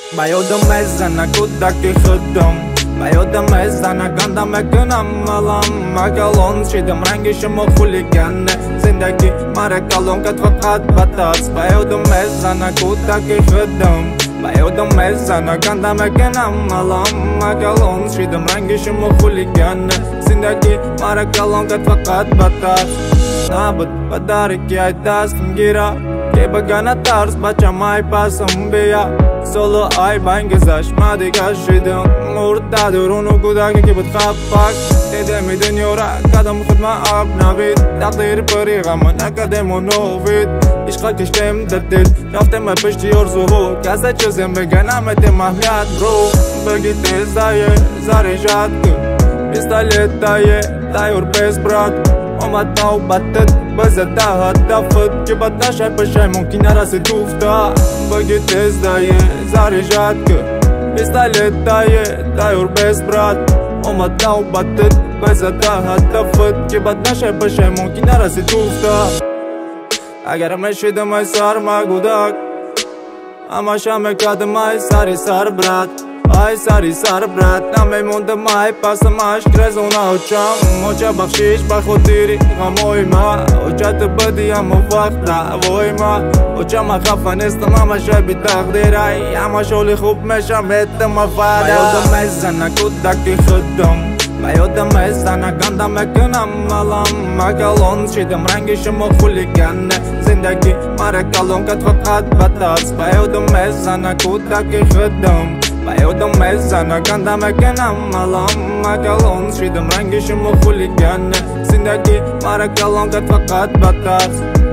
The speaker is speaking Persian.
بیادم از زنه کودکی خودم بیادم از زنه گندم کنم ملم اگلان شدم رنگشم خولیگنه زندگی مرا کلان کد فقط بتاست بیادم از زنه کودکی خودم بیادم از زنه گندم کنم ملم اگلان شدم رنگشم خولیگنه زندگی مرا کلان کد فقط بتاست نبود بداری که ای دستم گیره که بگنه ترس بچه مای پاسم بیا Solo ay ben gezashmadi kashidam Murda durunu kudaki ki butkhafak Dedemi dünyora kadam khudma ab navid Taqdir bariğama nakadem o novid İşqa kishtem daddil Raftem pishti orzuhu Kaza chizim beganamete mahlat bro Bagi tez daye zarijat Pistolet daye Dayor bez brat اومد نوبتت بزده هدفت که بد نشه بشه ممکن نرسی توفته بگی تیز دایه زاری جد که پیستالت دایه دایور بیس براد اومد نوبتت بزده هدفت که بد نشه بشه ممکن نرسی توفته اگر مشیدم ای سر مگودک اما شم کدم ای سری سر برد Ay sari sar brat نمیموندم ای پسم عشق رزونه اوچم اوچه بخشیش بخودیری غموی ما اوچه تو بدی اما وقت دعوای ما اوچه ما خفه نیستم اما شبی تقدیر ای اما شولی خوب میشم اتم افاده بیادم از زنه کودکی خودم بیادم از زنه گندم کنم ملم اگلان شدم رنگشم خولیگنه زندگی مرا کلان کد فقط بتاست بیادم از زنه کودکی خودم بیادم از زنه گندم کنم ملم اگلان شدم رنگشم خولیگنه زندگی مرا کلان کد فقط بتاست